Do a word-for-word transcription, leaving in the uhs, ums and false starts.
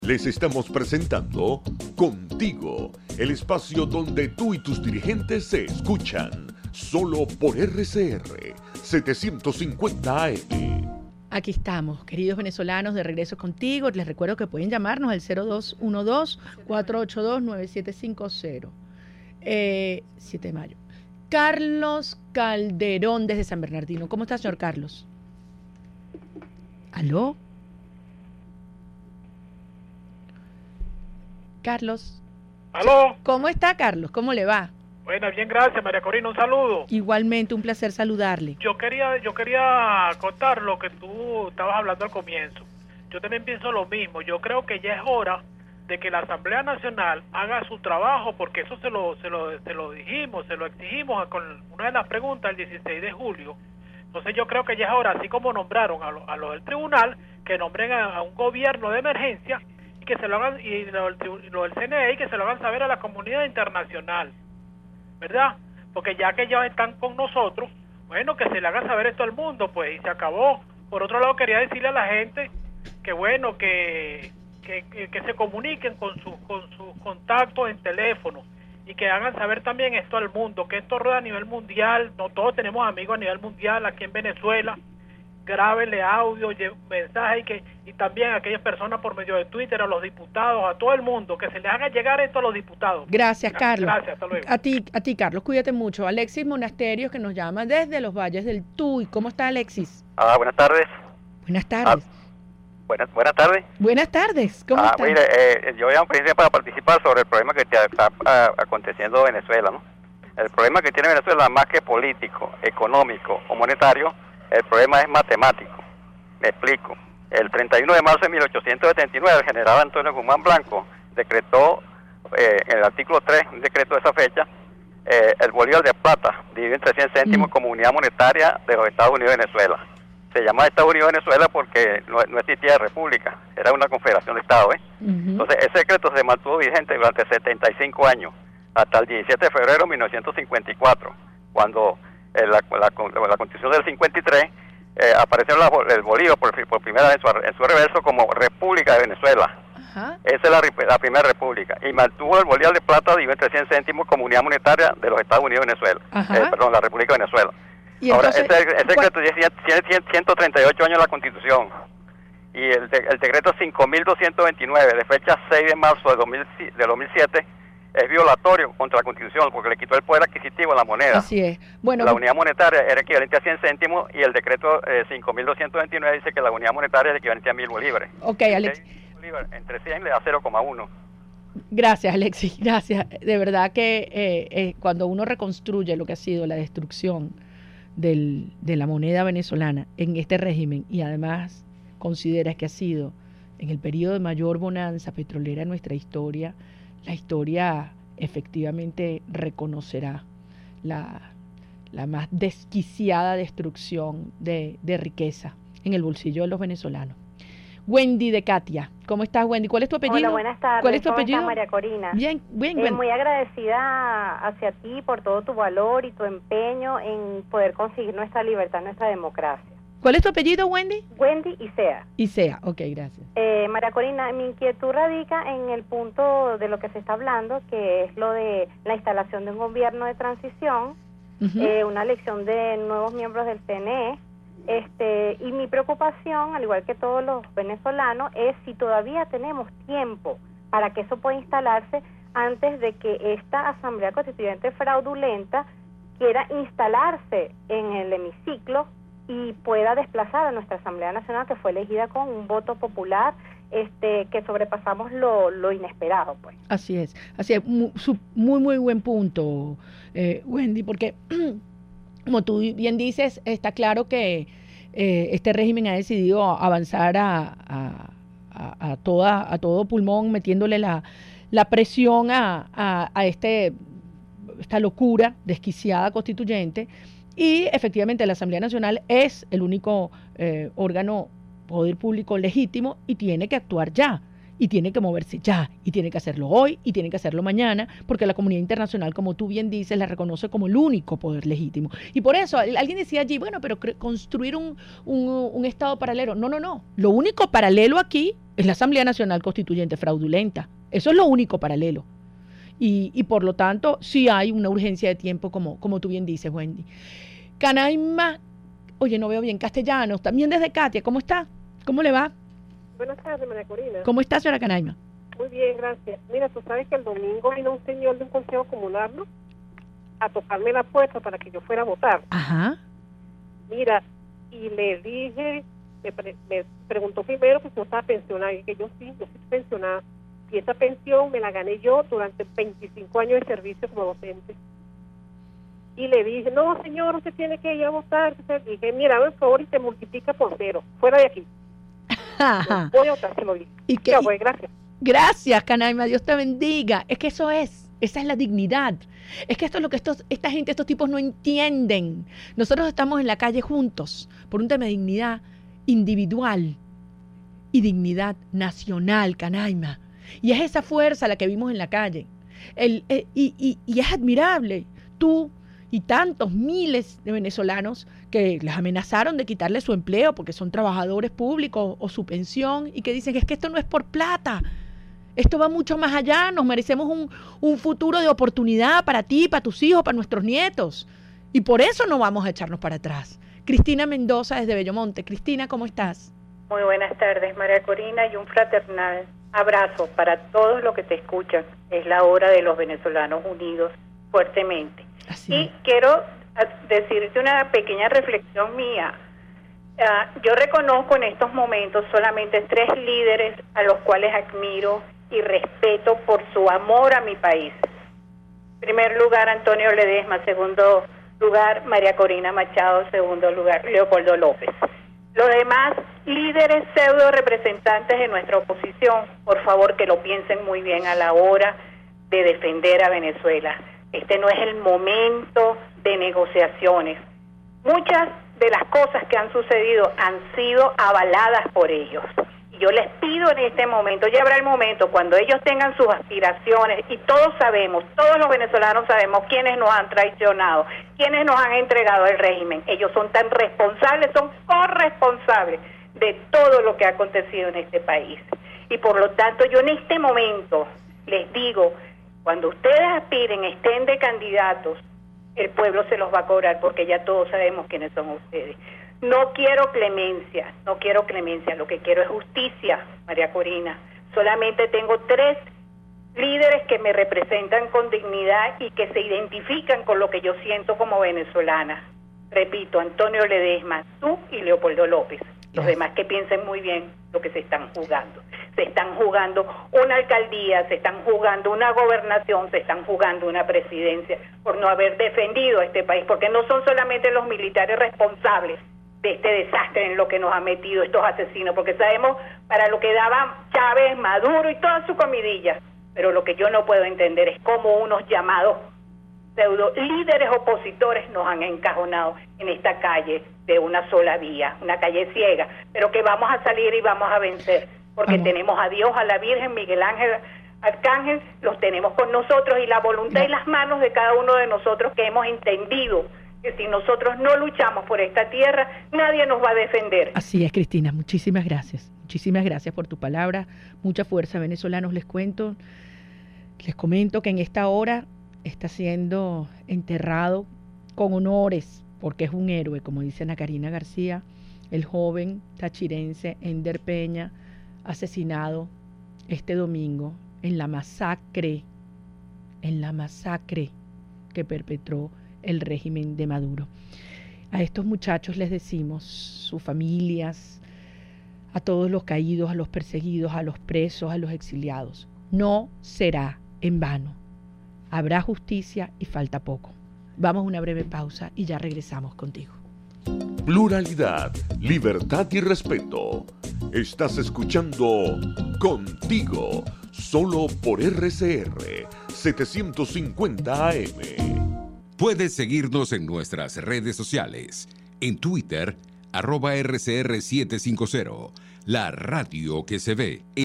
Les estamos presentando Contigo, el espacio donde tú y tus dirigentes se escuchan, solo por R C R setecientos cincuenta A M. Aquí estamos, queridos venezolanos, de regreso contigo. Les recuerdo que pueden llamarnos al cero dos uno dos, cuatro ocho dos, nueve siete cinco cero. Eh, siete de mayo. Carlos Calderón desde San Bernardino. ¿Cómo está, señor Carlos? ¿Aló? Carlos. ¿Aló? ¿Cómo está, Carlos? ¿Cómo le va? Bueno, bien, gracias, María Corina, un saludo. Igualmente, un placer saludarle. Yo quería yo quería contar lo que tú estabas hablando al comienzo. Yo también pienso lo mismo. Yo creo que ya es hora de que la Asamblea Nacional haga su trabajo, porque eso se lo se lo, se lo dijimos, se lo exigimos con una de las preguntas el dieciséis de julio. Entonces yo creo que ya es hora, así como nombraron a los a lo del tribunal, que nombren a, a un gobierno de emergencia y que se lo hagan, y lo, lo del C N E, y que se lo hagan saber a la comunidad internacional, ¿verdad? Porque ya que ellos están con nosotros, bueno, que se le haga saber esto al mundo, pues, y se acabó. Por otro lado, quería decirle a la gente que, bueno, que que, que, que se comuniquen con sus con sus contactos en teléfono y que hagan saber también esto al mundo, que esto rueda a nivel mundial. No todos tenemos amigos a nivel mundial aquí en Venezuela. Grábenle audio, mensaje, y que y también a aquellas personas por medio de Twitter, a los diputados, a todo el mundo, que se les haga llegar esto a los diputados. Gracias, Carlos. Gracias, hasta luego. A ti, a ti, Carlos, cuídate mucho. Alexis Monasterios, que nos llama desde los Valles del Tuy. ¿Cómo está, Alexis? Ah, buenas tardes. Buenas tardes. Ah, buenas, buenas tardes. Buenas tardes, ¿cómo ah, estás? Mire, eh, yo llamo precisamente para participar sobre el problema que está, está uh, aconteciendo en Venezuela, ¿no? El problema que tiene Venezuela, más que político, económico o monetario, el problema es matemático. Me explico. El treinta y uno de marzo de mil ochocientos setenta y nueve, el general Antonio Guzmán Blanco decretó, eh, en el artículo tres, un decreto de esa fecha, eh, el bolívar de plata, dividido en trescientos céntimos mm. como unidad monetaria de los Estados Unidos de Venezuela. Se llama Estados Unidos de Venezuela porque no, no existía república, era una confederación de estados, ¿eh? Uh-huh. Entonces, ese decreto se mantuvo vigente durante setenta y cinco años, hasta el diecisiete de febrero de mil novecientos cincuenta y cuatro, cuando eh, la, la, la, la Constitución del cincuenta y tres Eh, apareció la, el Bolívar por, por primera vez en su, en su reverso como República de Venezuela. Ajá. Esa es la, la primera república. Y mantuvo el Bolívar de plata dividido en trescientos céntimos como unidad monetaria de los Estados Unidos de Venezuela. Eh, perdón, la República de Venezuela. ¿Y Ahora, entonces, ese, ese decreto tiene ciento treinta y ocho años en la Constitución. Y el, de, el decreto cinco mil doscientos veintinueve, de fecha seis de marzo de, dos mil, de dos mil siete, es violatorio contra la Constitución porque le quitó el poder adquisitivo a la moneda. Así es. Bueno, la unidad monetaria era equivalente a cien céntimos y el decreto eh, cinco mil doscientos veintinueve dice que la unidad monetaria es equivalente a mil bolívares. Ok, Alex. Bolívar, entre cien le da cero coma uno. Gracias, Alexis. Gracias. De verdad que eh, eh, cuando uno reconstruye lo que ha sido la destrucción del, de la moneda venezolana en este régimen y además considera que ha sido en el periodo de mayor bonanza petrolera en nuestra historia, la historia efectivamente reconocerá la, la más desquiciada destrucción de, de riqueza en el bolsillo de los venezolanos. Wendy de Katia, ¿cómo estás, Wendy? ¿Cuál es tu apellido? Hola, buenas tardes. ¿Cuál es tu ¿Cómo apellido? estás, María Corina? Bien, bien, eh, Wendy. Muy agradecida hacia ti por todo tu valor y tu empeño en poder conseguir nuestra libertad, nuestra democracia. ¿Cuál es tu apellido, Wendy? Wendy Isea. Isea, ok, gracias. Eh, María Corina, mi inquietud radica en el punto de lo que se está hablando, que es lo de la instalación de un gobierno de transición, uh-huh. eh, una elección de nuevos miembros del C N E, este, y mi preocupación, al igual que todos los venezolanos, es si todavía tenemos tiempo para que eso pueda instalarse antes de que esta Asamblea Constituyente fraudulenta quiera instalarse en el hemiciclo y pueda desplazar a nuestra Asamblea Nacional, que fue elegida con un voto popular, este, que sobrepasamos lo, lo inesperado, pues. Así es, así es, muy, muy, muy buen punto, eh, Wendy, porque como tú bien dices, está claro que eh, este régimen ha decidido avanzar a, a, a, a, toda, a todo pulmón, metiéndole la, la presión a, a, a este, esta locura desquiciada constituyente. Y efectivamente la Asamblea Nacional es el único eh, órgano, poder público legítimo y tiene que actuar ya. y tiene que moverse ya, y tiene que hacerlo hoy, y tiene que hacerlo mañana, porque la comunidad internacional, como tú bien dices, la reconoce como el único poder legítimo. Y por eso, alguien decía allí, bueno, pero construir un, un, un Estado paralelo. No, no, no. Lo único paralelo aquí es la Asamblea Nacional Constituyente fraudulenta. Eso es lo único paralelo. Y, y por lo tanto, sí hay una urgencia de tiempo, como, como tú bien dices, Wendy. Canaima, oye, no veo bien castellanos, también desde Katia, ¿cómo está? ¿Cómo le va? Buenas tardes, María Corina. ¿Cómo está, señora Canaima? Muy bien, gracias. Mira, tú sabes que el domingo vino un señor de un consejo comunal, ¿no?, a tocarme la puerta para que yo fuera a votar. Ajá. Mira, y le dije, me, pre me preguntó primero que si yo estaba pensionada, y que yo sí, yo estoy pensionada. Y esa pensión me la gané yo durante veinticinco años de servicio como docente. Y le dije, no, señor, usted tiene que ir a votar. Y dije, mira, por favor, y se multiplica por cero. Fuera de aquí. No voy a votar, se lo dije. ¿Y qué? Ya, pues, gracias. Gracias, Canaima, Dios te bendiga. Es que eso es, esa es la dignidad. Es que esto es lo que estos, esta gente, estos tipos no entienden. Nosotros estamos en la calle juntos por un tema de dignidad individual y dignidad nacional, Canaima. Y es esa fuerza la que vimos en la calle. El, el, y, y, y es admirable. Tú y tantos miles de venezolanos que les amenazaron de quitarle su empleo porque son trabajadores públicos o su pensión y que dicen que es que esto no es por plata, esto va mucho más allá, nos merecemos un, un futuro de oportunidad para ti, para tus hijos, para nuestros nietos y por eso no vamos a echarnos para atrás. Cristina Mendoza desde Bellomonte. Cristina, ¿cómo estás? Muy buenas tardes, María Corina, y un fraternal abrazo para todos los que te escuchan. Es la hora de los venezolanos unidos fuertemente. Así y es. quiero decirte una pequeña reflexión mía. Uh, yo reconozco en estos momentos solamente tres líderes a los cuales admiro y respeto por su amor a mi país. En primer lugar, Antonio Ledesma. Segundo lugar, María Corina Machado. Segundo lugar, Leopoldo López. Los demás líderes pseudo representantes de nuestra oposición, por favor que lo piensen muy bien a la hora de defender a Venezuela. Este no es el momento de negociaciones. Muchas de las cosas que han sucedido han sido avaladas por ellos. Y yo les pido en este momento, ya habrá el momento cuando ellos tengan sus aspiraciones, y todos sabemos, todos los venezolanos sabemos quiénes nos han traicionado, quiénes nos han entregado el régimen. Ellos son tan responsables, son corresponsables de todo lo que ha acontecido en este país. Y por lo tanto, yo en este momento les digo, cuando ustedes aspiren, estén de candidatos, el pueblo se los va a cobrar, porque ya todos sabemos quiénes son ustedes. No quiero clemencia, no quiero clemencia, lo que quiero es justicia, María Corina. Solamente tengo tres líderes que me representan con dignidad y que se identifican con lo que yo siento como venezolana. Repito, Antonio Ledesma, tú y Leopoldo López. Los demás que piensen muy bien lo que se están jugando. Se están jugando una alcaldía, se están jugando una gobernación, se están jugando una presidencia por no haber defendido a este país, porque no son solamente los militares responsables de este desastre en lo que nos han metido estos asesinos, porque sabemos para lo que daban Chávez, Maduro y toda su comidilla, pero lo que yo no puedo entender es cómo unos llamados pseudo líderes opositores nos han encajonado en esta calle de una sola vía, una calle ciega, pero que vamos a salir y vamos a vencer, porque vamos. Tenemos a Dios, a la Virgen, Miguel Ángel, Arcángel, los tenemos con nosotros, y la voluntad no. y las manos de cada uno de nosotros, que hemos entendido que si nosotros no luchamos por esta tierra, nadie nos va a defender. Así es, Cristina, muchísimas gracias. Muchísimas gracias por tu palabra. Mucha fuerza, venezolanos. Les cuento, les comento que en esta hora está siendo enterrado con honores, porque es un héroe, como dice Ana Karina García, el joven tachirense Ender Peña, asesinado este domingo en la masacre, en la masacre que perpetró el régimen de Maduro. A estos muchachos les decimos, sus familias, a todos los caídos, a los perseguidos, a los presos, a los exiliados, no será en vano. Habrá justicia y falta poco. Vamos a una breve pausa y ya regresamos contigo. Pluralidad, libertad y respeto. Estás escuchando Contigo, solo por R C R setecientos cincuenta A M. Puedes seguirnos en nuestras redes sociales. En Twitter, arroba R C R setecientos cincuenta, la radio que se ve.